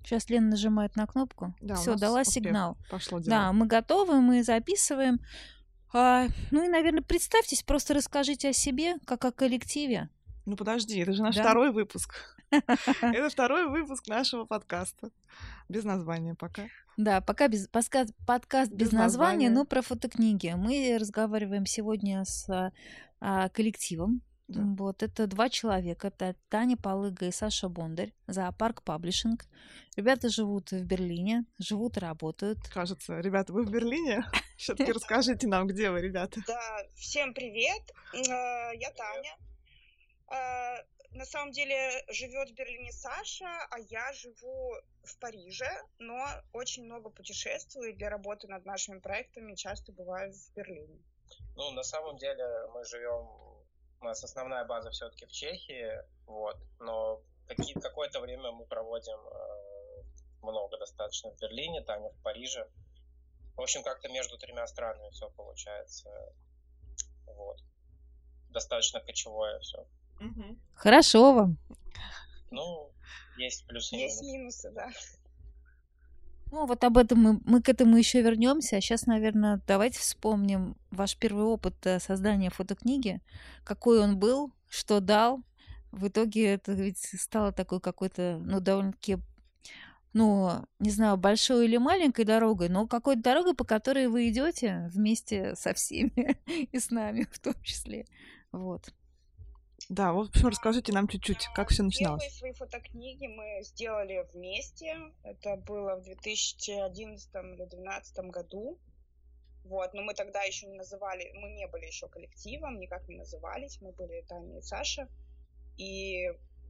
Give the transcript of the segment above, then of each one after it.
Сейчас Лена нажимает на кнопку. Да, у Все, нас дала успех. сигнал. Пошло дело. Да, мы готовы, мы записываем. Ну и, наверное, представьтесь, просто расскажите о себе, как о коллективе. Ну подожди, это же наш Да? второй выпуск. Это второй выпуск нашего подкаста. Без названия пока. Да, пока подкаст без Без названия, названия. но про фотокниги. Мы разговариваем сегодня с коллективом. Да. Вот это 2 человека. Это Таня Полыга и Саша Бондарь. Зоопарк Паблишинг. Ребята живут в Берлине, живут и работают. Кажется, ребята, вы в Берлине? Все-таки расскажите нам, где вы, ребята. Да, всем привет. Я Таня. На самом деле живет в Берлине Саша, а я живу в Париже, но очень много путешествую для работы над нашими проектами, часто бываю в Берлине. Ну, на самом деле мы живем, у нас основная база все-таки в Чехии, вот, но какое-то время мы проводим много достаточно в Берлине, Таня в Париже. В общем, как-то между 3 странами все получается, вот. Достаточно кочевое все. Хорошо вам. Ну, есть плюсы и Есть минусы. минусы, да. Ну, вот об этом мы к этому еще вернемся. А сейчас, наверное, давайте вспомним ваш первый опыт создания фотокниги. Какой он был, что дал. В итоге это ведь стало такой какой-то, ну, довольно-таки, ну, не знаю, большой или маленькой дорогой, но какой-то дорогой, по которой вы идете вместе со всеми и с нами в том числе. Вот. Да, в общем, расскажите нам чуть-чуть, как все начиналось. Первые свои фотокниги мы сделали вместе. Это было в 2011 или 2012 году. Вот, но мы тогда еще не называли, мы не были еще коллективом, никак не назывались. Мы были Таня и Саша. И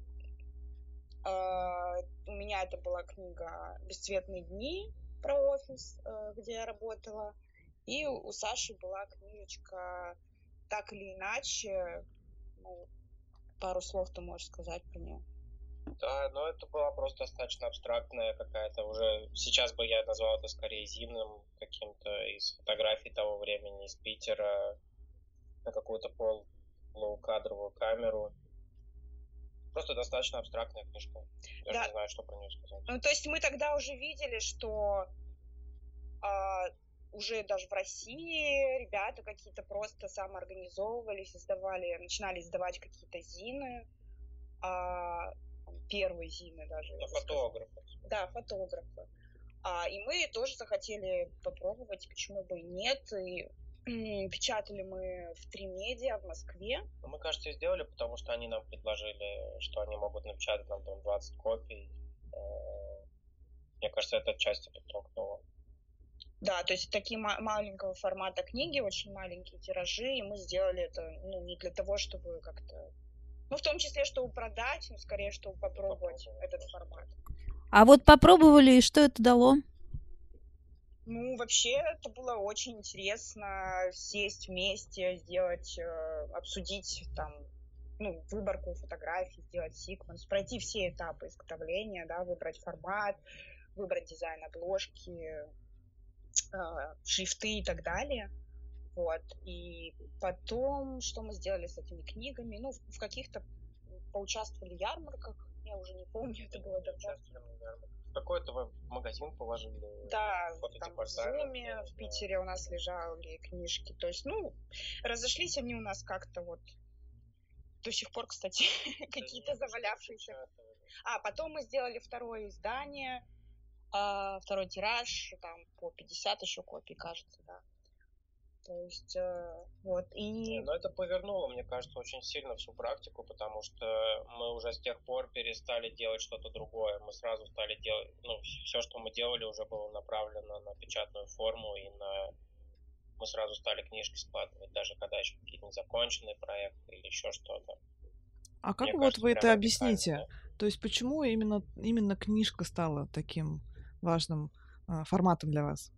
у меня это была книга «Бесцветные дни» про офис, где я работала. И у Саши была книжечка «Так или иначе». Ну, пару слов ты можешь сказать про нее. Да, но это была просто достаточно абстрактная какая-то уже... Сейчас бы я назвал это скорее зимным каким-то из фотографий того времени, из Питера, на какую-то полукадровую камеру. Просто достаточно абстрактная книжка. Даже Да. не знаю, что про нее сказать. Ну, то есть мы тогда уже видели, что уже даже в России ребята какие-то просто самоорганизовывались, начинали издавать какие-то зины, первые зины даже. Фотографы. Да, фотографы. И мы тоже захотели попробовать, почему бы и нет. И печатали мы в 3 медиа в Москве. Мы, кажется, сделали, потому что они нам предложили, что они могут напечатать нам там 20 копий. Мне кажется, это отчасти подтолкнуло. Да, то есть такие маленького формата книги, очень маленькие тиражи, и мы сделали это, ну, не для того, чтобы как-то... Ну, в том числе, чтобы продать, но скорее, чтобы попробовать этот формат. А вот попробовали, и что это дало? Ну, вообще, это было очень интересно сесть вместе, сделать, обсудить там, ну, выборку фотографий, сделать секвенс, пройти все этапы изготовления, да, выбрать формат, выбрать дизайн обложки, шрифты и так далее. Вот. И потом, что мы сделали с этими книгами? Ну, в каких-то поучаствовали в ярмарках, я уже не помню, это было давно. Какой-то вы магазин положили? Да, там в Зуме, в Питере у нас лежали книжки. То есть, ну, разошлись они у нас как-то вот до сих пор, кстати, какие-то завалявшиеся. Потом мы сделали второе издание, второй тираж, там по 50 еще копий, кажется, да. То есть, вот, и... Но это повернуло, мне кажется, очень сильно всю практику, потому что мы уже с тех пор перестали делать что-то другое. Мы сразу стали делать, ну, все, что мы делали, уже было направлено на печатную форму, и мы сразу стали книжки складывать, даже когда еще какие-то незаконченные проекты или еще что-то. А как Мне вот кажется, вы прям это объясните? радикально. То есть почему именно книжка стала таким важным форматом для вас?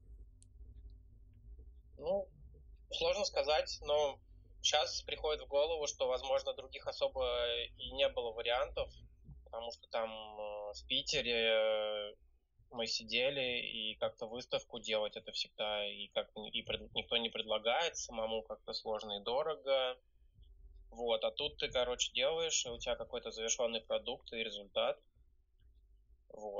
Ну, сложно сказать, но сейчас приходит в голову, что, возможно, других особо и не было вариантов, потому что там в Питере мы сидели, и как-то выставку делать это всегда, никто не предлагает, самому как-то сложно и дорого. Вот, а тут ты, короче, делаешь, и у тебя какой-то завершенный продукт и результат. Вот.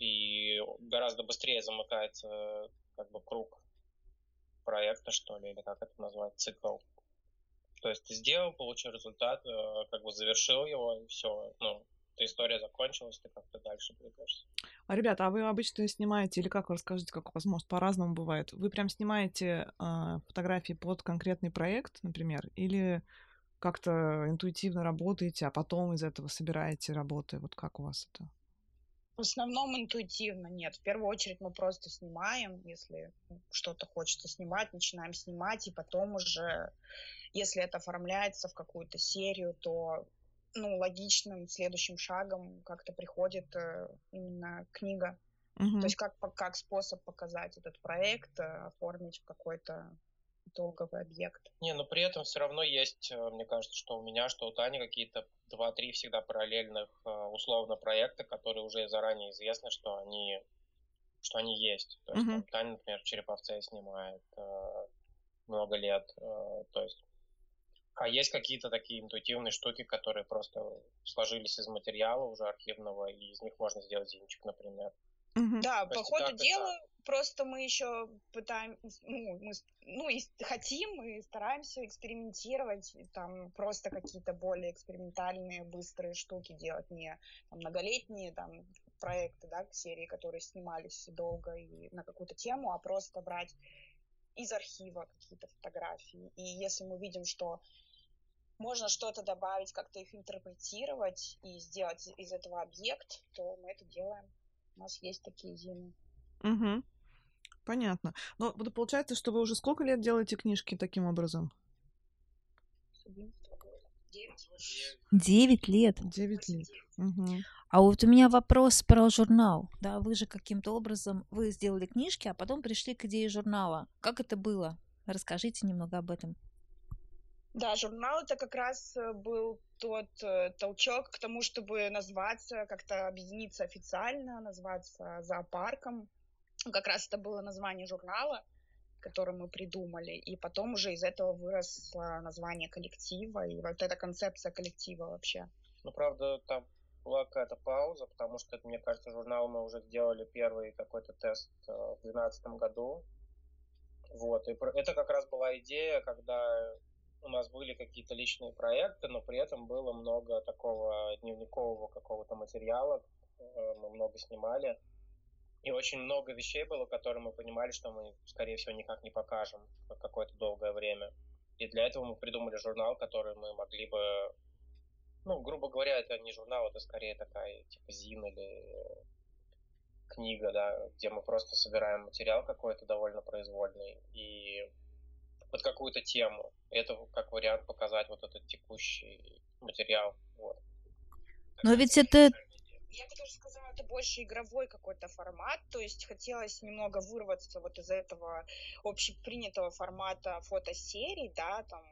и гораздо быстрее замыкается как бы круг проекта, что ли, или как это назвать, цикл. То есть ты сделал, получил результат, как бы завершил его, и все. Ну, эта история закончилась, ты как-то дальше двигаешься. А, ребята, а вы обычно снимаете, или как вы расскажите, как у вас, может, по-разному бывает? Вы прям снимаете фотографии под конкретный проект, например, или как-то интуитивно работаете, а потом из этого собираете работы? Вот как у вас это? В основном интуитивно, нет. В первую очередь мы просто снимаем, если что-то хочется снимать, начинаем снимать, и потом уже, если это оформляется в какую-то серию, то логичным следующим шагом как-то приходит именно книга. То есть как способ показать этот проект, оформить в какой-то итоговый объект. Не, но при этом все равно есть, мне кажется, что у меня, что у Тани какие-то 2-3 всегда параллельных условно проекта, которые уже заранее известно, что они есть. То есть там, Таня, например, Череповце снимает много лет. То есть, а есть какие-то такие интуитивные штуки, которые просто сложились из материала уже архивного, и из них можно сделать зимчик, например. Да, по ходу дела просто мы еще пытаем, и хотим, и стараемся экспериментировать, там просто какие-то более экспериментальные, быстрые штуки делать, не там, многолетние там проекты, да, серии, которые снимались долго и на какую-то тему, а просто брать из архива какие-то фотографии. И если мы видим, что можно что-то добавить, как-то их интерпретировать и сделать из этого объект, то мы это делаем. У нас есть такие зимы. Понятно. Но получается, что вы уже сколько лет делаете книжки таким образом? 9 лет. 9 лет. А вот у меня вопрос про журнал. Да, вы же каким-то образом вы сделали книжки, а потом пришли к идее журнала. Как это было? Расскажите немного об этом. Да, журнал это как раз был тот толчок к тому, чтобы назваться, как-то объединиться официально, назваться зоопарком. Как раз это было название журнала, который мы придумали, и потом уже из этого выросло название коллектива, и вот эта концепция коллектива вообще. Ну, правда, там была какая-то пауза, потому что, мне кажется, журнал мы уже сделали первый какой-то тест в 2012 году. Вот, и это как раз была идея, когда у нас были какие-то личные проекты, но при этом было много такого дневникового какого-то материала, мы много снимали, и очень много вещей было, которые мы понимали, что мы, скорее всего, никак не покажем какое-то долгое время. И для этого мы придумали журнал, который мы могли бы... Ну, грубо говоря, это не журнал, это скорее такая, типа, зин или книга, да, где мы просто собираем материал какой-то довольно произвольный и под какую-то тему. Это как вариант показать вот этот текущий материал. Вот. Но ведь это... Я бы даже сказала, это больше игровой какой-то формат, то есть хотелось немного вырваться вот из этого общепринятого формата фотосерий, да, там,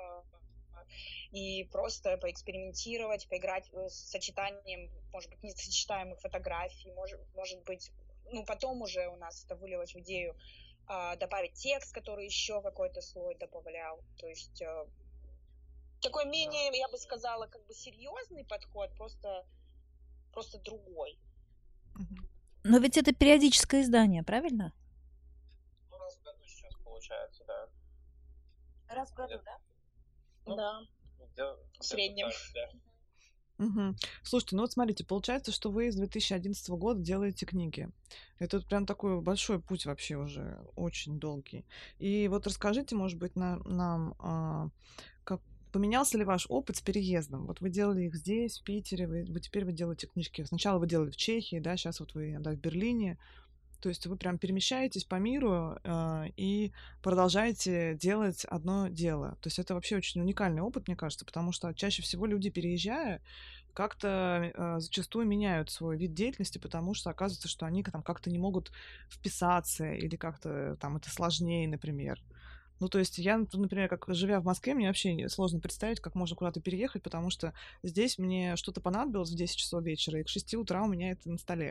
и просто поэкспериментировать, поиграть с сочетанием, может быть, несочетаемых фотографий, может быть, потом уже у нас это вылилось в идею добавить текст, который еще какой-то слой добавлял, то есть такой менее, я бы сказала, как бы серьезный подход, просто другой. Но ведь это периодическое издание, правильно? Ну, раз в году сейчас получается, да. Раз в году, да? Ну, да. В среднем. Так, да. Слушайте, ну вот смотрите, получается, что вы с 2011 года делаете книги. Это прям такой большой путь вообще уже, очень долгий. И вот расскажите, может быть, нам, как поменялся ли ваш опыт с переездом? Вот вы делали их здесь, в Питере, теперь вы делаете книжки. Сначала вы делали в Чехии, да, сейчас вот вы в Берлине. То есть вы прям перемещаетесь по миру и продолжаете делать одно дело. То есть это вообще очень уникальный опыт, мне кажется, потому что чаще всего люди, переезжая, как-то зачастую меняют свой вид деятельности, потому что оказывается, что они там как-то не могут вписаться или как-то там это сложнее, например. Ну, то есть я, например, как живя в Москве, мне вообще сложно представить, как можно куда-то переехать, потому что здесь мне что-то понадобилось в 10 часов вечера, и к 6 утра у меня это на столе.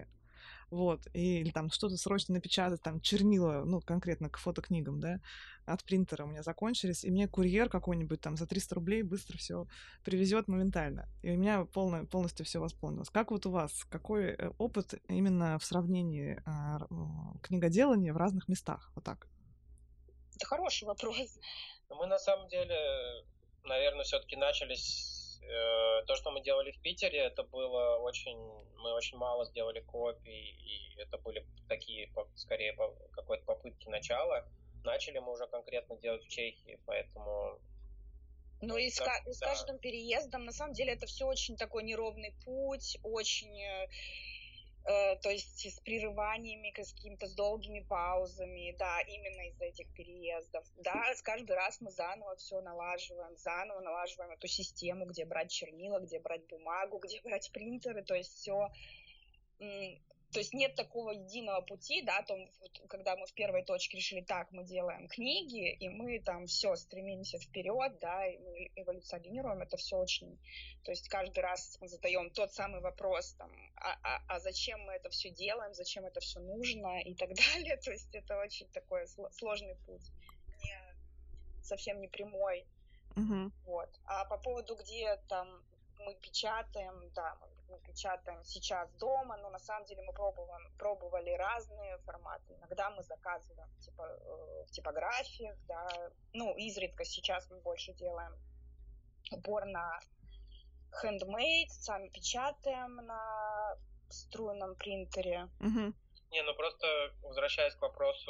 вот, или там что-то срочно напечатать, там чернила, ну, конкретно к фотокнигам, да, от принтера у меня закончились, и мне курьер какой-нибудь там за 300 рублей быстро все привезет моментально. И у меня полностью все восполнилось. Как вот у вас? Какой опыт именно в сравнении книгоделания в разных местах? Вот так. Это хороший вопрос. Мы на самом деле, наверное, все-таки начались... То, что мы делали в Питере, это было очень... Мы очень мало сделали копий, и это были такие, скорее, какой-то попытки начала. Начали мы уже конкретно делать в Чехии, поэтому... Ну и с каждым переездом, на самом деле, это все очень такой неровный путь, очень... то есть с прерываниями, с какими-то с долгими паузами, да, именно из-за этих переездов. Да, каждый раз мы заново все налаживаем эту систему, где брать чернила, где брать бумагу, где брать принтеры, то есть все... То есть нет такого единого пути, да, когда мы в первой точке решили, так, мы делаем книги, и мы там все стремимся вперед, да, и мы эволюционируем, это все очень... То есть каждый раз мы задаем тот самый вопрос, там, а зачем мы это все делаем, зачем это все нужно и так далее. То есть это очень такой сложный путь, совсем не прямой. Вот. А по поводу, где там мы печатаем, да, мы печатаем сейчас дома, но на самом деле мы пробовали разные форматы. Иногда мы заказываем в типографиях, да, ну, изредка сейчас мы больше делаем упор на handmade, сами печатаем на струйном принтере. Не, ну просто возвращаясь к вопросу,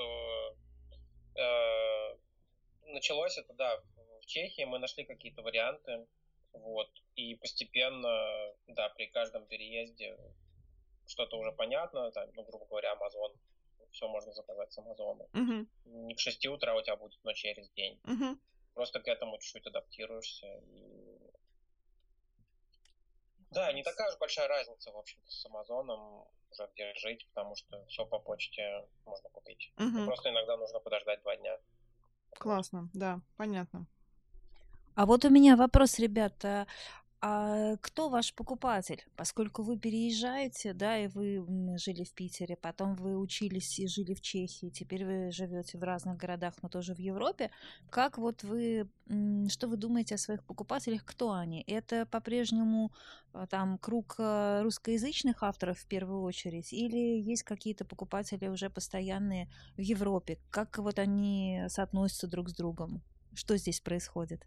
началось это, да, в Чехии, мы нашли какие-то варианты, вот, и постепенно, да, при каждом переезде что-то уже понятно, там, ну, грубо говоря, Амазон, все можно заказать с Амазона. Не в 6 утра у тебя будет, но через день. Просто к этому чуть-чуть адаптируешься. Да, не такая уж большая разница, в общем-то, с Амазоном, уже где жить, потому что все по почте можно купить. Просто иногда нужно подождать 2 дня. Классно, да, понятно. А вот у меня вопрос, ребята. А кто ваш покупатель? Поскольку вы переезжаете, да, и вы жили в Питере, потом вы учились и жили в Чехии, теперь вы живете в разных городах, но тоже в Европе. Как вот вы, что вы думаете о своих покупателях? Кто они? Это по-прежнему там круг русскоязычных авторов в первую очередь, или есть какие-то покупатели уже постоянные в Европе? Как вот они соотносятся друг с другом? Что здесь происходит?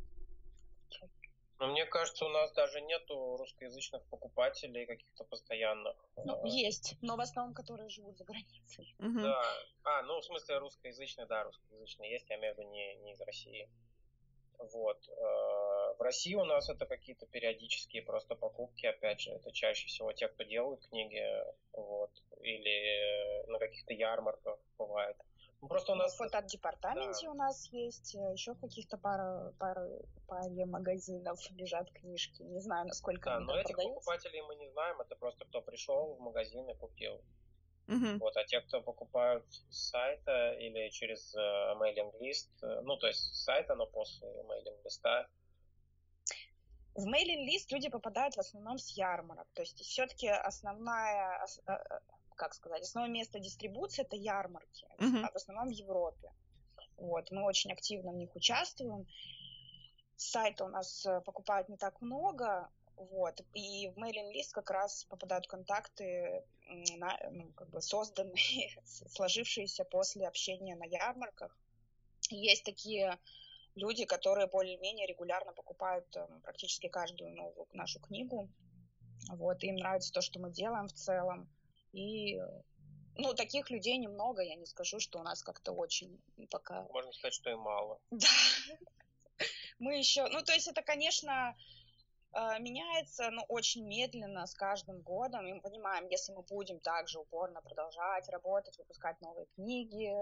Но мне кажется, у нас даже нету русскоязычных покупателей каких-то постоянных. Ну, есть, но в основном, которые живут за границей. Да. Ну, в смысле, русскоязычные, да, русскоязычные есть, я имею в виду не из России. Вот. В России у нас это какие-то периодические просто покупки, опять же, это чаще всего те, кто делают книги, вот, или на каких-то ярмарках бывает. Ну, просто у нас... В фотодепартаменте у нас есть еще в каких-то паре магазинов лежат книжки. Не знаю, насколько они но этих продаются. покупателей мы не знаем, это просто кто пришел в магазин и купил. Вот, а те, кто покупают с сайта или через мейлинг-лист, ну, то есть с сайта, но после мейлинг-листа. В мейлинг-лист люди попадают в основном с ярмарок. То есть все-таки основное место дистрибуции — это ярмарки, а в основном в Европе. Вот, мы очень активно в них участвуем. С сайта у нас покупают не так много, вот, и в мейлинг-лист как раз попадают контакты, созданные, сложившиеся после общения на ярмарках. Есть такие люди, которые более-менее регулярно покупают практически каждую новую нашу книгу. Вот, им нравится то, что мы делаем в целом. И, таких людей немного, я не скажу, что у нас как-то очень пока... Можно сказать, что и мало. Да. Мы еще... то есть это, конечно, меняется, но очень медленно с каждым годом. И мы понимаем, если мы будем также упорно продолжать работать, выпускать новые книги,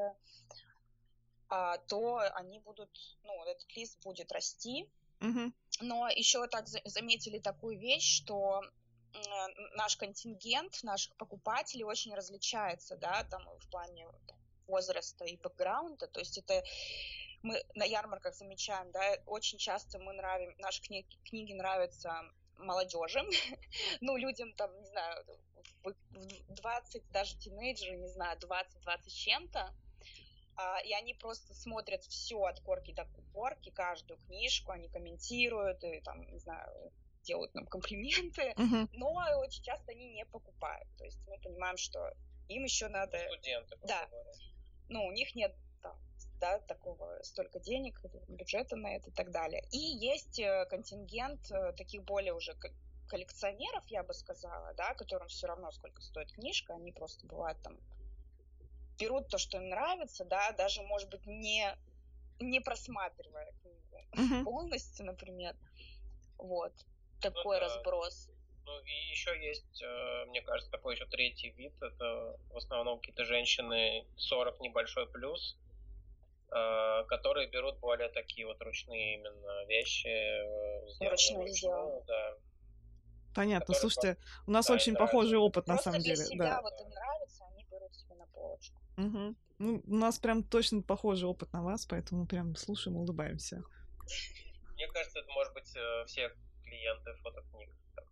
то они будут... этот лист будет расти. Но еще так заметили такую вещь, что наш контингент наших покупателей очень различается, да, там в плане возраста и бэкграунда, то есть это мы на ярмарках замечаем, да, очень часто наши книги нравятся молодежи, людям там, не знаю, в 20, даже тинейджеры, не знаю, 20 с чем-то, и они просто смотрят все от корки до корки, каждую книжку, они комментируют и там, не знаю, делают нам комплименты, но очень часто они не покупают. То есть мы понимаем, что им еще надо... Студенты. Да. Ну, у них нет там, да, такого столько денег, бюджета на это и так далее. И есть контингент таких более уже коллекционеров, я бы сказала, да, которым все равно сколько стоит книжка, они просто бывают там берут то, что им нравится, да, даже, может быть, не просматривая книгу полностью, например. Вот. Такой разброс. Ну и еще есть, мне кажется, такой еще третий вид. Это в основном какие-то женщины 40 небольшой плюс, которые берут более такие вот ручные именно вещи. Вручную, да. Понятно. Слушайте, у нас очень похожий опыт, на самом деле. Просто для себя вот им нравится, они берут себе на полочку. Ну, у нас прям точно похожий опыт на вас, поэтому прям слушаем, улыбаемся. Мне кажется, это может быть все клиенты фотокниг.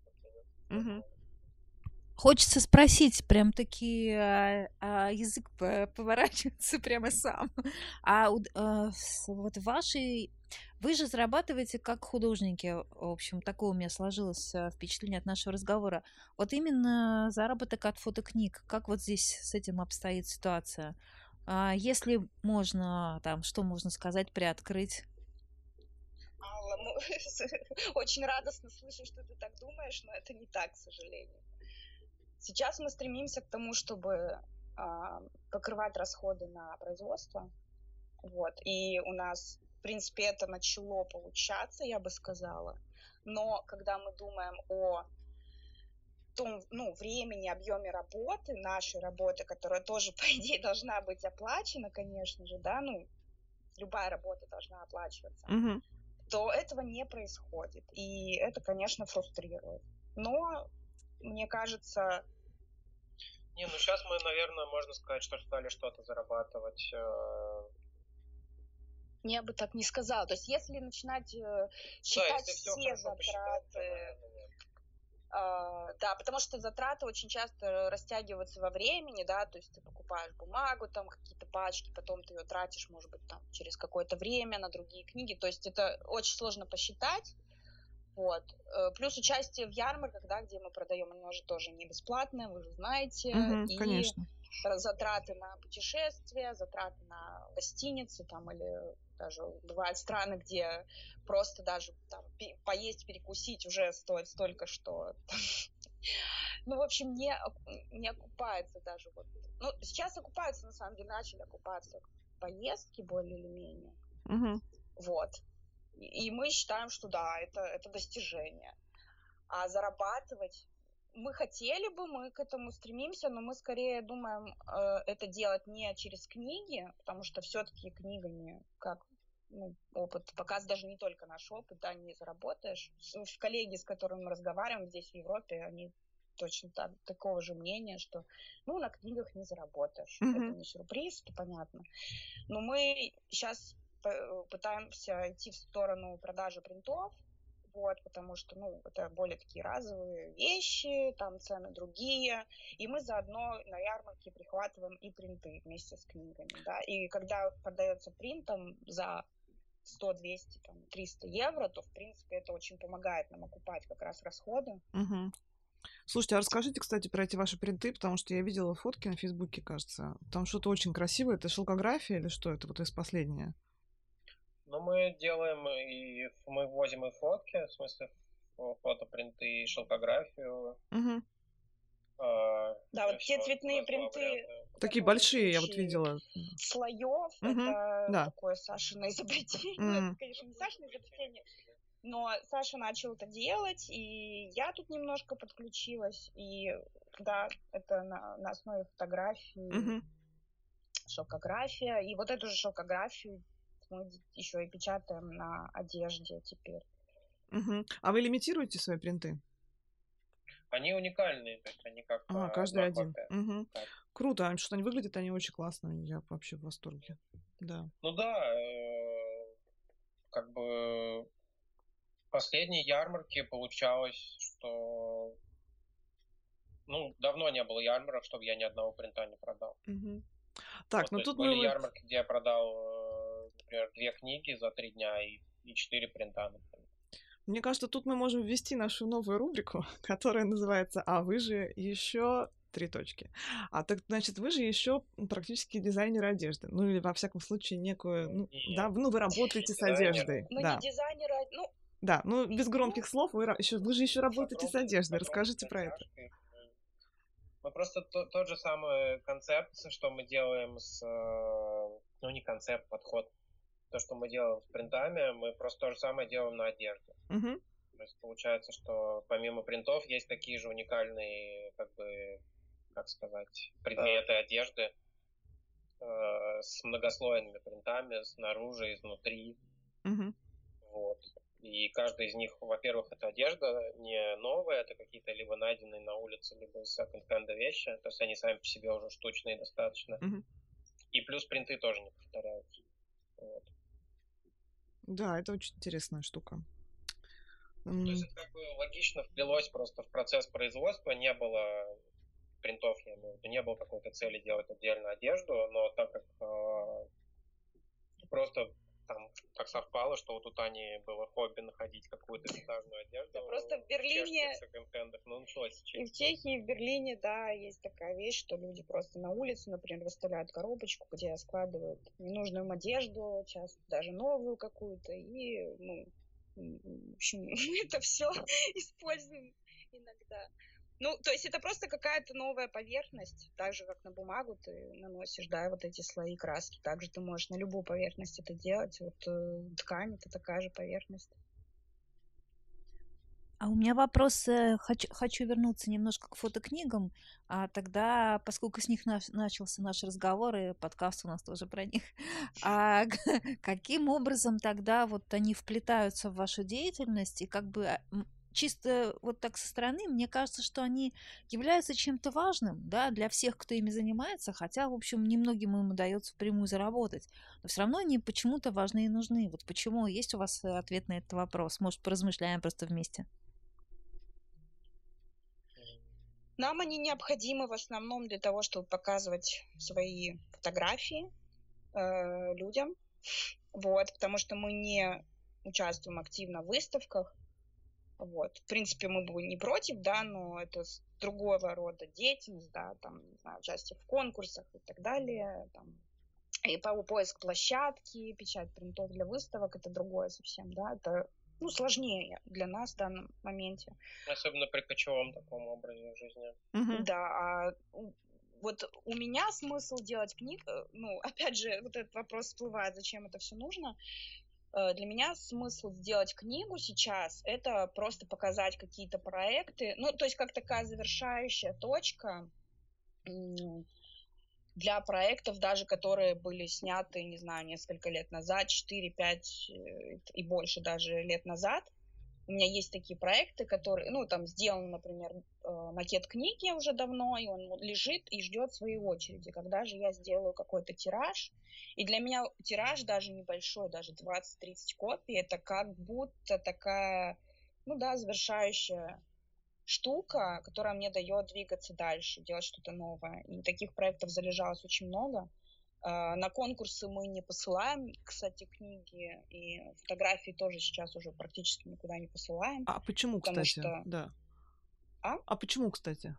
Хочется спросить, прям таки язык поворачивается прямо сам. Вот вы же зарабатываете как художники, в общем, такое у меня сложилось впечатление от нашего разговора. Вот именно заработок от фотокниг, как вот здесь с этим обстоит ситуация? Если можно, там, что можно сказать, приоткрыть? Алла, очень радостно слышать, что ты так думаешь, но это не так, к сожалению. Сейчас мы стремимся к тому, чтобы покрывать расходы на производство. Вот. И у нас, в принципе, это начало получаться, я бы сказала. Но когда мы думаем о том, времени, объеме работы, нашей работы, которая тоже, по идее, должна быть оплачена, конечно же, да, любая работа должна оплачиваться, то этого не происходит. И это, конечно, фрустрирует. Но, мне кажется... сейчас мы, наверное, можно сказать, что стали что-то зарабатывать. Я бы так не сказала. То есть, если начинать считать все затраты... Да, потому что затраты очень часто растягиваются во времени, да, то есть ты покупаешь бумагу, там какие-то пачки, потом ты ее тратишь, может быть, там через какое-то время на другие книги, то есть это очень сложно посчитать, вот. Плюс участие в ярмарках, да, где мы продаем, оно же тоже не бесплатное, вы же знаете, и конечно. Затраты на путешествия, затраты на гостиницы, там, или даже бывают страны, где просто даже там поесть, перекусить уже стоит столько, что... в общем, не окупается даже вот... сейчас окупаются, на самом деле, начали окупаться поездки более или менее. Вот. И мы считаем, что да, это достижение. А зарабатывать... Мы хотели бы, мы к этому стремимся, но мы скорее думаем это делать не через книги, потому что все-таки книгами, как опыт, показывает даже не только наш опыт, да, не заработаешь. Коллеги, с которыми мы разговариваем здесь, в Европе, они точно такого же мнения, что на книгах не заработаешь. Это не сюрприз, это понятно. Но мы сейчас пытаемся идти в сторону продажи принтов, вот, потому что, это более такие разовые вещи, там цены другие, и мы заодно на ярмарке прихватываем и принты вместе с книгами, да, и когда продается принтом за 100, 200, 300 евро, то, в принципе, это очень помогает нам окупать как раз расходы. Слушайте, а расскажите, кстати, про эти ваши принты, потому что я видела фотки на Фейсбуке, кажется, там что-то очень красивое, это шелкография или что это, вот из последнее? Мы делаем мы возим и фотки, в смысле фотопринты и шелкографию. Да, вот те цветные принты. Такие большие, я вот видела. Слоев, это такое Сашино изобретение. Это, конечно, не Сашино изобретение, но Саша начал это делать, и я тут немножко подключилась. И да, это на основе фотографии, шелкография. И вот эту же шелкографию мы еще и печатаем на одежде теперь. А вы лимитируете свои принты? Они уникальные, то есть они как каждый один. Круто, что они выглядят, они очень классно, я вообще в восторге. Да. Как бы последние ярмарки получалось, что Ну, давно не было ярмарок, чтобы я ни одного принта не продал. Мгм. Так, Вот, ну то есть тут были мы... ярмарки, где я продал, например, 2 книги за 3 дня и 4 принта, например. Мне кажется, тут мы можем ввести нашу новую рубрику, которая называется «А вы же еще...» 3 точки. А так, значит, вы же еще практически дизайнер одежды. Ну, или, во всяком случае, некую... Ну, да, Нет, ну, вы работаете с дизайнер. одеждой. Мы Да, не дизайнеры, ну, да. Ну, без ну, громких слов, вы же еще работаете с одеждой. С Расскажите огромной про это. натяжкой. Мы просто тот же самый концепт, что мы делаем с... Ну, не концепт, подход. То, что мы делаем с принтами, мы просто то же самое делаем на одежде. Мгм. То есть получается, что помимо принтов есть такие же уникальные, как бы, как сказать, предметы одежды с многослойными принтами снаружи, изнутри. Мгм. Вот. И каждый из них, во-первых, это одежда не новая, это какие-то либо найденные на улице, либо из секонд-хенда вещи. То есть они сами по себе уже штучные достаточно. Мгм. И плюс принты тоже не повторяются. Вот. Да, это очень интересная штука. То есть это как бы логично вплелось просто в процесс производства, не было принтов, я имею в виду, не было какой-то цели делать отдельно одежду, но так как просто там так совпало, что вот у Тани было хобби находить какую-то винтажную одежду. Да, просто в Берлине, чешских секонд-хендах, ну, началось и в Чехии, и в Берлине, да, есть такая вещь, что люди просто на улице, например, выставляют коробочку, где складывают ненужную им одежду, часто даже новую какую-то, и, ну, в общем, мы это все используем иногда. Ну, то есть это просто какая-то новая поверхность, так же, как на бумагу ты наносишь, да, вот эти слои краски. Также ты можешь на любую поверхность это делать. Вот ткань — это такая же поверхность. А у меня вопрос, хочу вернуться немножко к фотокнигам, а тогда, поскольку с них начался наш разговор, и подкаст у нас тоже про них, каким образом тогда вот они вплетаются в вашу деятельность, и как бы чисто вот так со стороны, мне кажется, что они являются чем-то важным, да, для всех, кто ими занимается, хотя, в общем, немногим им удается впрямую заработать, но все равно они почему-то важны и нужны. Вот почему? Есть у вас ответ на этот вопрос? Может, поразмышляем просто вместе? Нам они необходимы в основном для того, чтобы показывать свои фотографии людям, вот, потому что мы не участвуем активно в выставках, вот. В принципе, мы бы не против, да, но это другого рода деятельность, да, там, не знаю, участие в конкурсах и так далее, там, и поиск площадки, печать принтов для выставок — это другое совсем, да, это, ну, сложнее для нас в данном моменте. Особенно при кочевом таком образе жизни. Да, вот у меня смысл делать книг, ну, опять же, вот этот вопрос всплывает, зачем это все нужно. Для меня смысл сделать книгу сейчас — это просто показать какие-то проекты, ну, то есть как такая завершающая точка для проектов, даже которые были сняты, не знаю, несколько лет назад, 4, 5 и больше даже лет назад. У меня есть такие проекты, которые, ну, там сделан, например, макет книги уже давно, и он лежит и ждет своей очереди, когда же я сделаю какой-то тираж. И для меня тираж даже небольшой, даже 20-30 копий, это как будто такая, ну да, завершающая штука, которая мне дает двигаться дальше, делать что-то новое. И таких проектов залежалось очень много. На конкурсы мы не посылаем, кстати, книги, и фотографии тоже сейчас уже практически никуда не посылаем. А почему, потому кстати? Что... Да. А почему, кстати?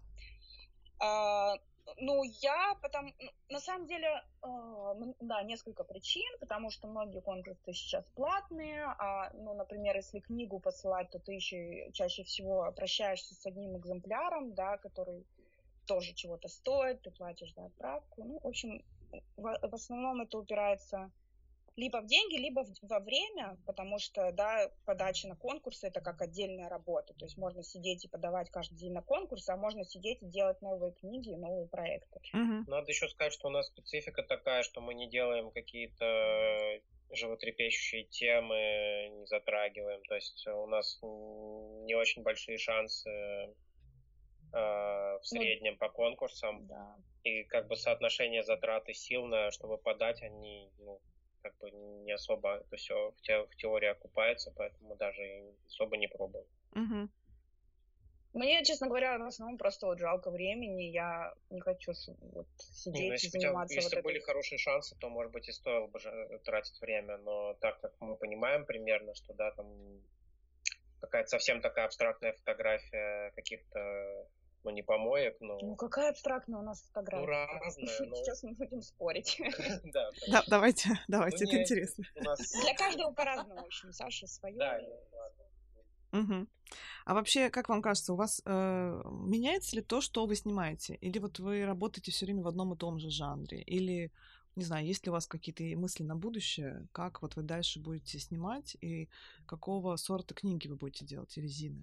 Ну, на самом деле, да, несколько причин, потому что многие конкурсы сейчас платные, ну, например, если книгу посылать, то ты еще чаще всего прощаешься с одним экземпляром, да, который тоже чего-то стоит, ты платишь за отправку. Ну, в общем, в основном это упирается либо в деньги, либо во время, потому что, да, подача на конкурсы — это как отдельная работа. То есть можно сидеть и подавать каждый день на конкурсы, а можно сидеть и делать новые книги, новые проекты. Надо еще сказать, что у нас специфика такая, что мы не делаем какие-то животрепещущие темы, не затрагиваем. То есть у нас не очень большие шансы в среднем по конкурсам. Да. И как бы соотношение затрат и сил, чтобы подать, они, ну, как бы не особо это все в теории окупается, поэтому даже особо не пробуем. Мне, честно говоря, в основном просто вот жалко времени. Я не хочу вот сидеть и заниматься если вот были этой... хорошие шансы, то, может быть, и стоило бы тратить время. Но так как мы понимаем примерно, что, да, там какая-то совсем такая абстрактная фотография каких-то, ну, не помоек, но... Ну, какая абстрактная у нас фотография? разная, но... Сейчас мы будем спорить. Да, давайте, это интересно. Для каждого по-разному, в общем, Саша свое. Да, Угу. А вообще, как вам кажется, у вас меняется ли то, что вы снимаете? Или вот вы работаете все время в одном и том же жанре? Или, не знаю, есть ли у вас какие-то мысли на будущее, как вот вы дальше будете снимать и какого сорта книги вы будете делать, резины?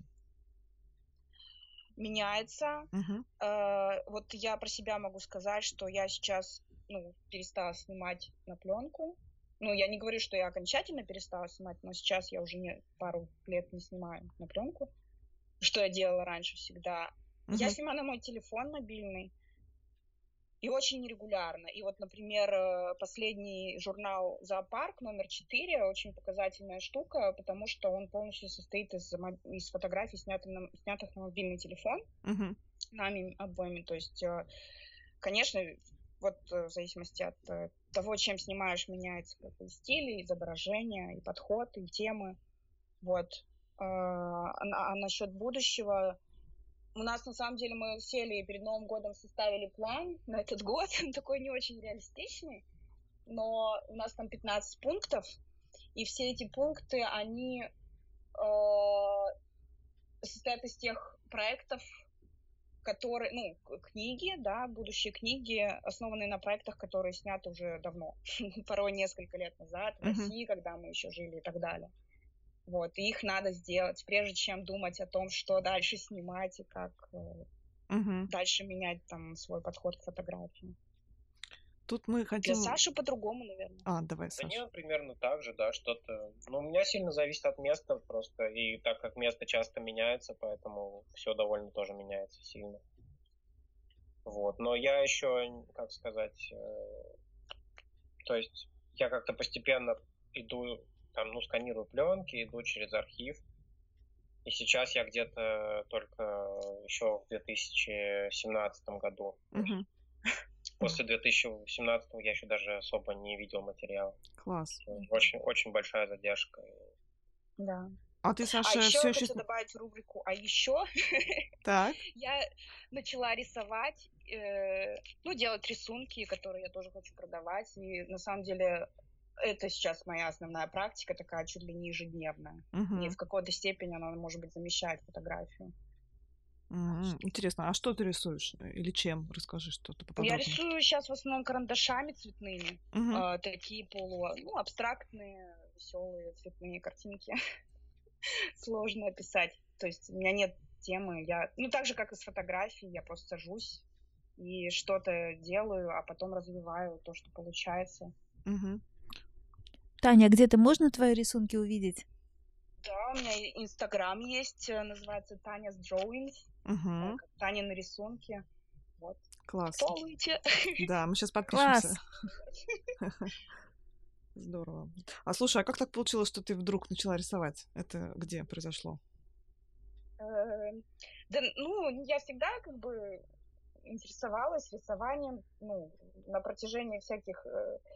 Меняется. Угу. Вот я про себя могу сказать, что я сейчас перестала снимать на пленку. Ну, я не говорю, что я окончательно перестала снимать, но сейчас я уже пару лет не снимаю на пленку, что я делала раньше всегда. Я снимаю на мой телефон мобильный и очень нерегулярно. И вот, например, последний журнал «Зоопарк» номер 4 очень показательная штука, потому что он полностью состоит из фотографий, снятых на мобильный телефон, нами обоими. То есть, конечно, вот в зависимости от того, чем снимаешь, меняется и стиль, и изображение, и подход, и темы. Вот. А насчет будущего... У нас, на самом деле, мы сели и перед Новым годом составили план на этот год, такой не очень реалистичный, но у нас там 15 пунктов, и все эти пункты, они состоят из тех проектов, которые, книги, да, будущие книги, основанные на проектах, которые сняты уже давно, порой несколько лет назад, в России, когда мы еще жили и так далее. Вот, и их надо сделать, прежде чем думать о том, что дальше снимать и как дальше менять там свой подход к фотографии. Тут мы хотим... Для Саши по-другому, наверное. Давай, Саша. Да нет, примерно так же, да, что-то... Ну, у меня сильно зависит от места просто, и так как место часто меняется, поэтому все довольно тоже меняется сильно. Вот, но я еще, как сказать, то есть я как-то постепенно иду, там, сканирую пленки, иду через архив, и сейчас я где-то только еще в 2017 году. После 2017 я еще даже особо не видел материал. Класс. Очень, очень большая задержка. Да. А ты, Саша, еще хочу добавить в рубрику «А еще» так. Я начала рисовать, делать рисунки, которые я тоже хочу продавать. И на самом деле это сейчас моя основная практика, такая чуть ли не ежедневная. И в какой-то степени она, может быть, замещает фотографию. Интересно, а что ты рисуешь? Или чем? Расскажи что-то поподробнее. Я рисую сейчас в основном карандашами цветными. Такие абстрактные, веселые цветные картинки. Сложно описать. То есть у меня нет темы. Так же, как и с фотографией, я просто сажусь и что-то делаю, а потом развиваю то, что получается. Таня, где-то можно твои рисунки увидеть? Да, у меня Инстаграм есть, называется Tanya's Drawings. Танины рисунки. Вот. Класс. Полуйте. Да, мы сейчас подпишемся. Здорово. А слушай, а как так получилось, что ты вдруг начала рисовать? Это где произошло? Я всегда интересовалась рисованием, на протяжении всяких...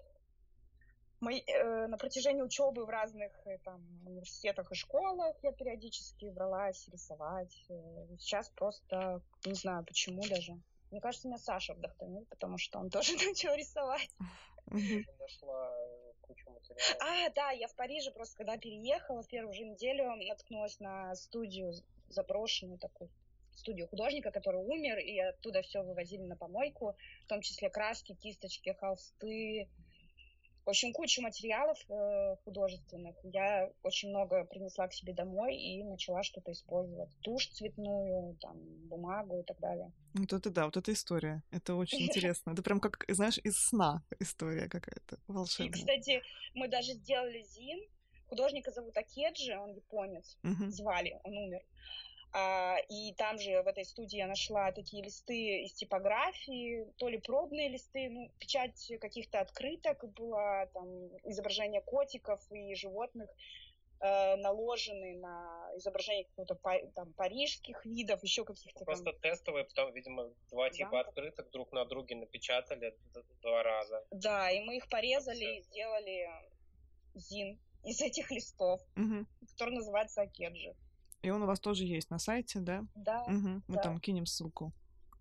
на протяжении учебы в разных университетах и школах я периодически бралась рисовать. Сейчас просто не знаю почему даже. Мне кажется, меня Саша вдохновил, потому что он тоже начал рисовать. Нашла кучу материалов. Да, я в Париже просто когда переехала, в первую же неделю наткнулась на студию, заброшенную такую студию художника, который умер, и оттуда все вывозили на помойку, в том числе краски, кисточки, холсты. В общем, кучу материалов художественных. Я очень много принесла к себе домой и начала что-то использовать. Тушь цветную, бумагу и так далее. Вот это история. Это очень интересно. Это прям как, знаешь, из сна история какая-то волшебная. И, кстати, мы даже сделали зин. Художника зовут Акеджи, он японец. Звали, он умер. И там же в этой студии я нашла такие листы из типографии, то ли пробные листы, печать каких-то открыток была, там изображение котиков и животных. наложены на изображение какого-то там парижских видов, еще каких-то Просто там тестовые, потом, видимо, два типа замков. открытых друг на друге напечатали 2 раза. Да, и мы их порезали и сделали зин из этих листов, Мгм. который называется Акеджи. И он у вас тоже есть на сайте, да? Да, Мгм. Мы да. там кинем ссылку.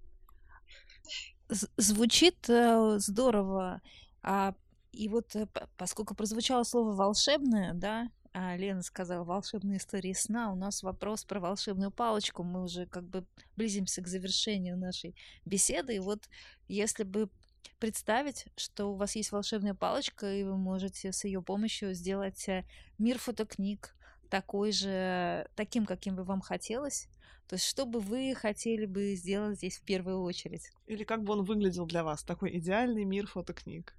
Звучит здорово. И вот поскольку прозвучало слово волшебное, да, Лена сказала волшебные истории сна, у нас вопрос про волшебную палочку. Мы уже как бы близимся к завершению нашей беседы. И вот если бы представить, что у вас есть волшебная палочка, и вы можете с ее помощью сделать мир фотокниг таким, каким бы вам хотелось, то есть что бы вы хотели бы сделать здесь в первую очередь? Или как бы он выглядел для вас? Такой идеальный мир фотокниг.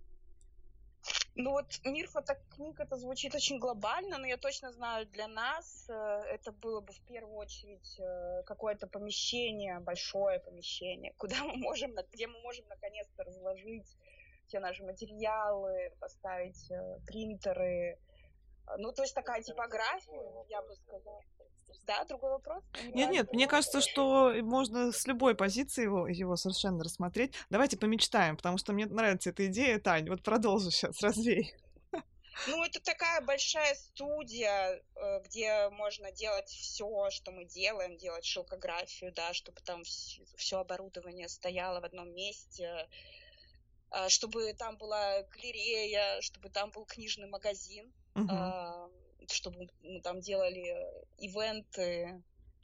Ну вот мир фотокниг, это звучит очень глобально, но я точно знаю, для нас это было бы в первую очередь какое-то помещение, большое помещение, где мы можем наконец-то разложить все наши материалы, поставить принтеры. Ну, то есть такая типография, я бы сказала. Да, другой вопрос? Нет, мне кажется, что можно с любой позиции его совершенно рассмотреть. Давайте помечтаем, потому что мне нравится эта идея, Тань. Вот продолжи сейчас, развей. Ну, это такая большая студия, где можно делать все, что мы делаем, делать шелкографию, да, чтобы там все оборудование стояло в одном месте, чтобы там была галерея, чтобы там был книжный магазин, Мгм. чтобы мы там делали ивенты,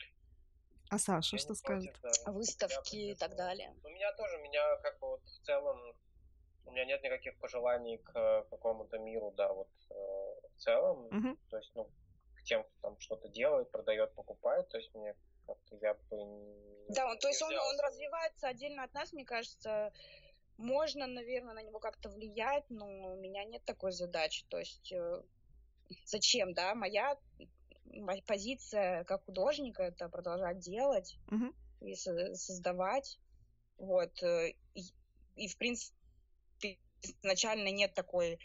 А Саша Я что не скажет? против, да. выставки Я и так далее. У меня как бы вот в целом, у меня нет никаких пожеланий к какому-то миру, да, вот в целом, Мгм. то есть, ну, к тем, кто там что-то делает, продает, покупает, то есть мне как-то я бы Да, то есть он взялся. развивается отдельно от нас, мне кажется. Можно, наверное, на него как-то влиять, но у меня нет такой задачи. То есть зачем, да? Моя позиция как художника — это продолжать делать Мгм. и создавать. Вот. И, в принципе, изначально нет такой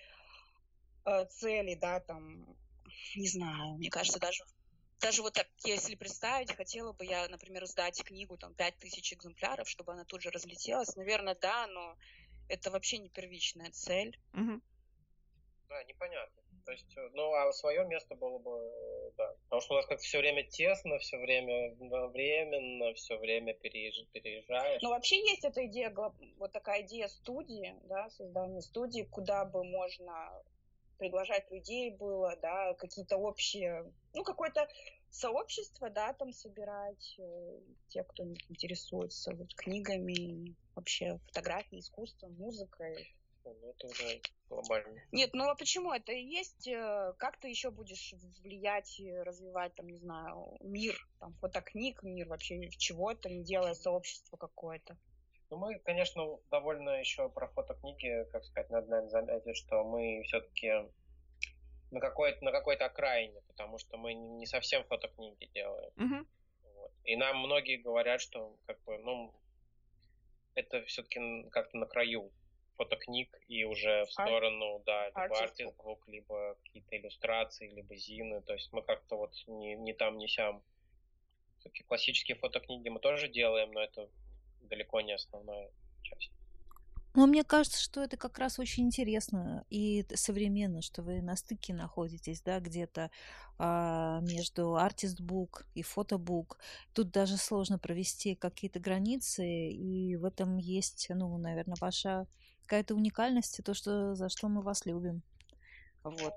цели, да, там, не знаю, мне кажется, даже вот так, если представить, хотела бы я, например, сдать книгу, там, 5000 экземпляров, чтобы она тут же разлетелась. Наверное, да, но это вообще не первичная цель. Мгм. Да, непонятно. То есть, ну, а свое место было бы, да. Потому что у нас как все время тесно, все время одновременно, все время переезжаешь. Но вообще есть эта идея, вот такая идея студии, да, создания студии, куда бы можно приглашать людей было, да, какие-то общие, ну, какое-то сообщество, да, там собирать, те, кто интересуется вот книгами, вообще фотографией, искусством, музыкой. Ну, это уже глобально. Нет, ну а почему это и есть? Как ты еще будешь влиять и развивать, там, не знаю, мир, там, фотокниг, мир вообще чего-то, не делая сообщество какое-то? Ну, мы, конечно, довольно еще про фотокниги, как сказать, надо, наверное, заметить, что мы все-таки на какой-то окраине, потому что мы не совсем фотокниги делаем. Мгм. Вот. И нам многие говорят, что как бы, ну, это все-таки как-то на краю фотокниг и уже в сторону, да, либо артистбук, либо какие-то иллюстрации, либо зины. То есть мы как-то вот не там, не сям. Все-таки классические фотокниги мы тоже делаем, но это далеко не основная часть. Но мне кажется, что это как раз очень интересно и современно, что вы на стыке находитесь, да, где-то между артистбук и фотобук. Тут даже сложно провести какие-то границы, и в этом есть, ну, наверное, ваша какая-то уникальность, и то, за что мы вас любим. Вот.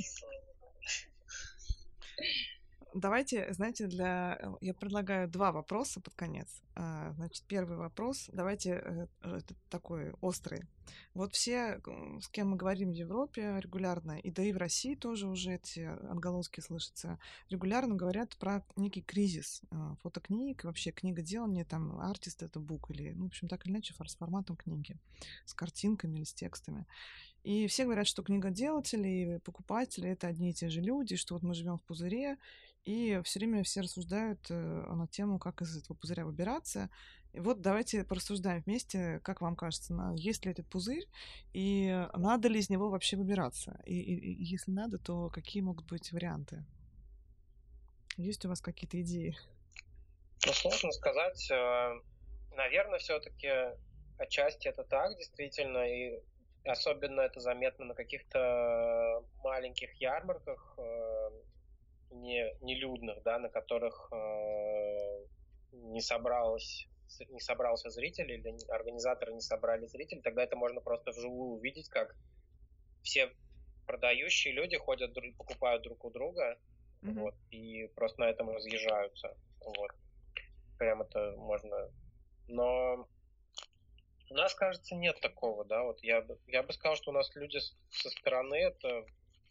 Давайте, знаете, я предлагаю 2 вопроса под конец. Значит, первый вопрос, давайте такой острый. Вот все, с кем мы говорим в Европе регулярно, и да и в России тоже уже эти отголоски слышатся, регулярно говорят про некий кризис фотокниг, вообще книгоделание, там, артист это бук или, ну, в общем, так или иначе, с форматом книги, с картинками или с текстами. И все говорят, что книгоделатели и покупатели — это одни и те же люди, что вот мы живем в пузыре, и все время все рассуждают на тему, как из этого пузыря выбираться. И вот давайте порассуждаем вместе, как вам кажется, есть ли этот пузырь, и надо ли из него вообще выбираться? И если надо, то какие могут быть варианты? Есть у вас какие-то идеи? Ну, сложно сказать. Наверное, все-таки отчасти это так, действительно, и особенно это заметно на каких-то маленьких ярмарках, нелюдных, да, на которых не собрался зритель, или организаторы не собрали зрителей, тогда это можно просто вживую увидеть, как все продающие люди ходят, покупают друг у друга, вот, и просто на этом разъезжаются. Вот. Прям это можно. Но у нас, кажется, нет такого, да. Вот я бы сказал, что у нас люди со стороны это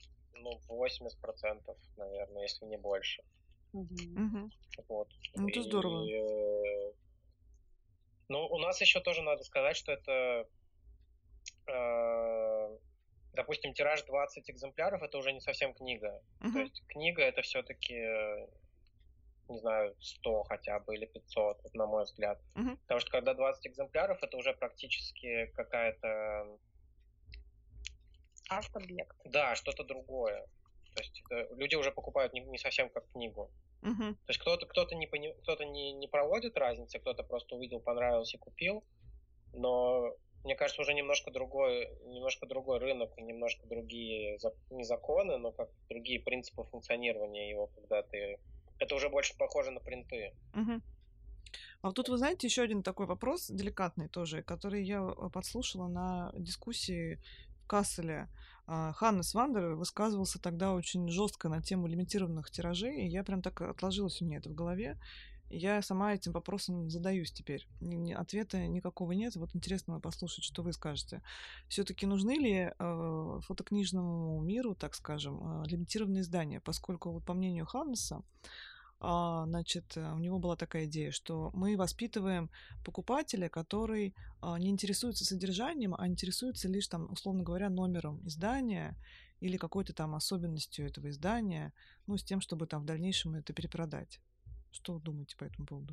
80%, наверное, если не больше. Вот. Ну, это здорово. Ну, у нас еще тоже надо сказать, что это, допустим, тираж 20 экземпляров, это уже не совсем книга. То есть книга это все-таки, не знаю, 100 хотя бы или 500, вот, на мой взгляд. Потому что когда 20 экземпляров, это уже практически какая-то... Арт-объект. Да, что-то другое. То есть люди уже покупают не совсем как книгу. То есть кто-то не проводит разницы, кто-то просто увидел, понравился и купил. Но мне кажется, уже немножко другой рынок, и немножко другие не законы, но как другие принципы функционирования его, когда ты... Это уже больше похоже на принты. А вот тут, вы знаете, еще один такой вопрос, деликатный тоже, который я подслушала на дискуссии в Касселе. Ханнес Вандер высказывался тогда очень жестко на тему лимитированных тиражей, и я прям так отложилось у меня это в голове. Я сама этим вопросом задаюсь теперь. Ответа никакого нет. Вот интересно послушать, что вы скажете. Все-таки нужны ли фотокнижному миру, так скажем, лимитированные издания? Поскольку, вот, по мнению Ханнеса, значит, у него была такая идея, что мы воспитываем покупателя, который не интересуется содержанием, а интересуется лишь, там, условно говоря, номером издания или какой-то там особенностью этого издания, ну, с тем, чтобы там в дальнейшем это перепродать. Что вы думаете по этому поводу?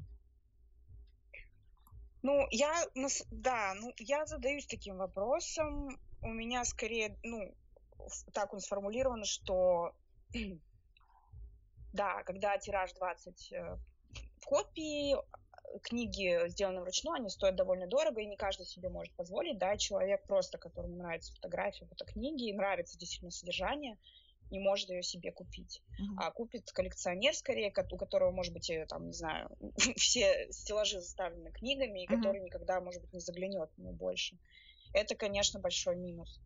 Я задаюсь таким вопросом. У меня скорее, так он сформулирован, что да, когда тираж 20 копий, книги, сделанные вручную, они стоят довольно дорого, и не каждый себе может позволить, да, человек просто, которому нравится фотография, фотокниги, нравится действительно содержание, не может ее себе купить. А купит коллекционер, скорее, у которого, может быть, там, не знаю, все стеллажи заставлены книгами, и который никогда, может быть, не заглянет в него больше. Это, конечно, большой минус.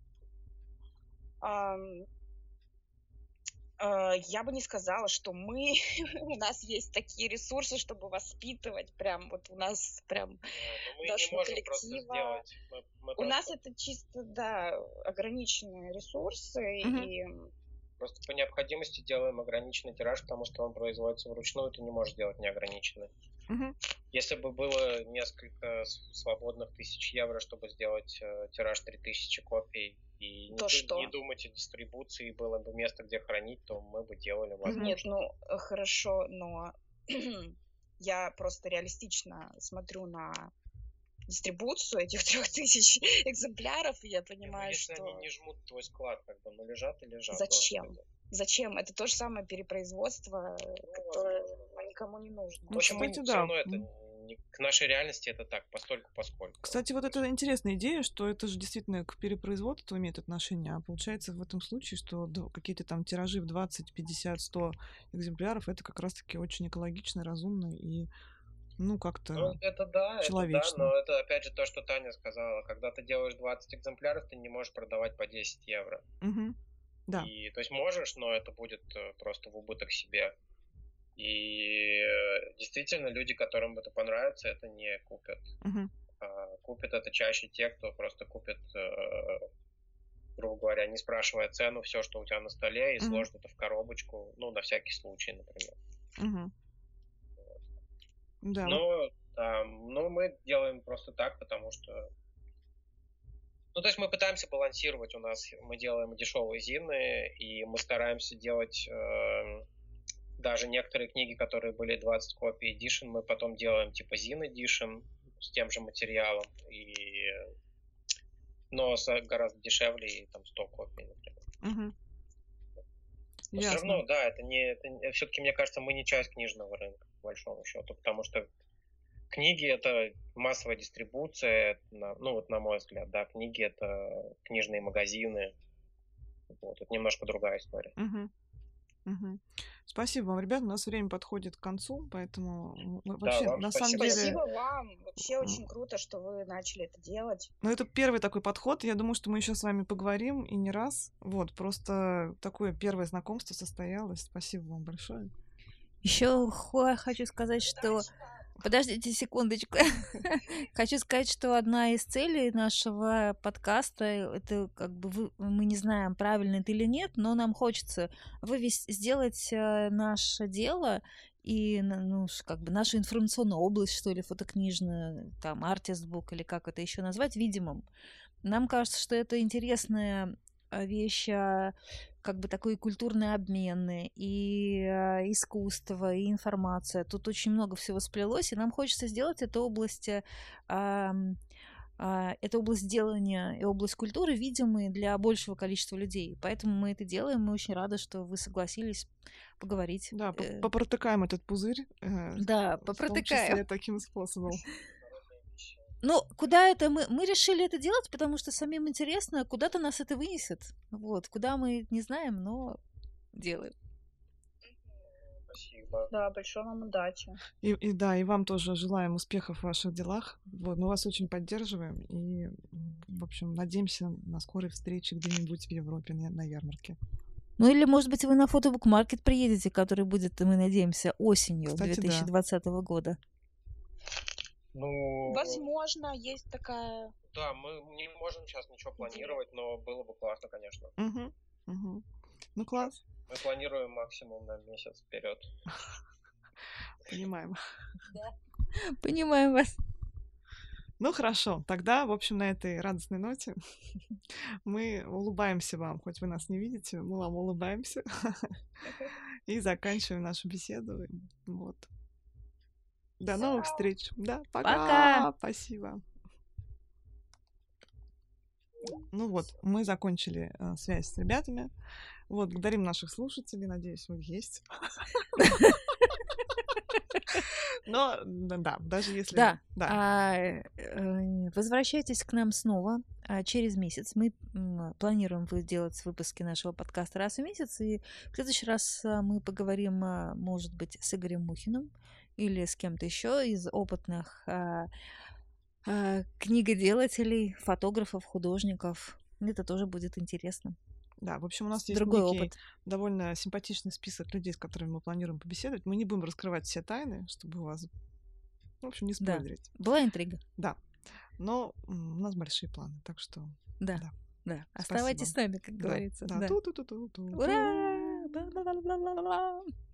Я бы не сказала, что у нас есть такие ресурсы, чтобы воспитывать, прям вот у нас прям нашего коллектива. У нас это чисто, да, ограниченные ресурсы, и просто по необходимости делаем ограниченный тираж, потому что он производится вручную, ты не можешь делать неограниченный. Если бы было несколько свободных 1000 евро, чтобы сделать тираж 3000 копий, и не думать о дистрибуции, было бы место, где хранить, то мы бы делали, возможно. Нет, хорошо, но я просто реалистично смотрю на дистрибуцию этих 3000 экземпляров, и я понимаю, если что... они не жмут твой склад, как бы, лежат и лежат. Зачем? Зачем? Это то же самое перепроизводство, которое никому не нужно. В общем, кстати, да. Это к нашей реальности это так, постольку-поскольку. Кстати, вот это интересная идея, что это же действительно к перепроизводству имеет отношение, а получается в этом случае, что какие-то там тиражи в 20, 50, 100 экземпляров, это как раз-таки очень экологично, разумно и как-то человечно. Но это опять же то, что Таня сказала. Когда ты делаешь 20 экземпляров, ты не можешь продавать по 10 евро. Да. То есть можешь, но это будет просто в убыток себе. И действительно, люди, которым это понравится, это не купят. Купят это чаще те, кто просто купит, грубо говоря, не спрашивая цену, все, что у тебя на столе, и сложит это в коробочку, на всякий случай, например. Да. Но мы делаем просто так, потому что... Ну, то есть мы пытаемся балансировать. Мы делаем дешевые зины, и мы стараемся делать даже некоторые книги, которые были 20 копий Edition, мы потом делаем типа Zine Edition с тем же материалом, но гораздо дешевле, и там 100 копий, например. Угу. Но все равно, да, это все-таки, мне кажется, мы не часть книжного рынка, по большому счету, потому что книги — это массовая дистрибуция, вот на мой взгляд, да, книги — это книжные магазины, вот, это немножко другая история. Угу. Спасибо вам, ребят, у нас время подходит к концу, поэтому вообще, да, на самом деле... Спасибо вам, вообще очень круто, что вы начали это делать. Ну, это первый такой подход, я думаю, что мы еще с вами поговорим, и не раз, вот, просто такое первое знакомство состоялось, спасибо вам большое. Еще хочу сказать, что... Подождите секундочку. Хочу сказать, что одна из целей нашего подкаста, это как бы мы не знаем, правильно это или нет, но нам хочется сделать наше дело и как бы нашу информационную область, что ли, фотокнижную, там, артистбук или как это еще назвать, видимым. Нам кажется, что это интересная вещь, как бы такой культурный обмен, и искусство, и информация. Тут очень много всего сплелось, и нам хочется сделать эту область делания и область культуры видимой для большего количества людей. Поэтому мы это делаем. Мы очень рады, что вы согласились поговорить. Да, попротыкаем этот пузырь. Да, попротыкаем. В том числе таким способом. Ну, куда это мы решили это делать, потому что самим интересно, куда-то нас это вынесет. Вот, куда мы не знаем, но делаем. Спасибо. Да, большой вам удачи. И вам тоже желаем успехов в ваших делах. Вот, мы вас очень поддерживаем и, в общем, надеемся на скорой встрече где-нибудь в Европе на ярмарке. Ну или, может быть, вы на фотобук-маркет приедете, который будет, мы надеемся, осенью 2020 года. Ну, возможно, есть такая... Да, мы не можем сейчас ничего планировать, но было бы классно, конечно. Ну, класс. Мы планируем максимум на месяц вперед. Понимаем. Да. Понимаем вас. Ну, хорошо. Тогда, в общем, на этой радостной ноте мы улыбаемся вам, хоть вы нас не видите, мы вам улыбаемся. И заканчиваем нашу беседу. Вот. До новых встреч. Да, пока. Спасибо. Ну вот, мы закончили связь с ребятами. Вот, благодарим наших слушателей. Надеюсь, вы есть. Но, да, даже если... Да. Возвращайтесь к нам снова через месяц. Мы планируем делать выпуски нашего подкаста раз в месяц. И в следующий раз мы поговорим, может быть, с Игорем Мухиным или с кем-то еще из опытных книгоделателей, фотографов, художников. Это тоже будет интересно. Да, в общем, у нас есть другой опыт. Довольно симпатичный список людей, с которыми мы планируем побеседовать. Мы не будем раскрывать все тайны, чтобы вас, в общем, не спойлерить. Да, была интрига. Да, но у нас большие планы, так что... Да. Оставайтесь с нами, как говорится. Да. Ура!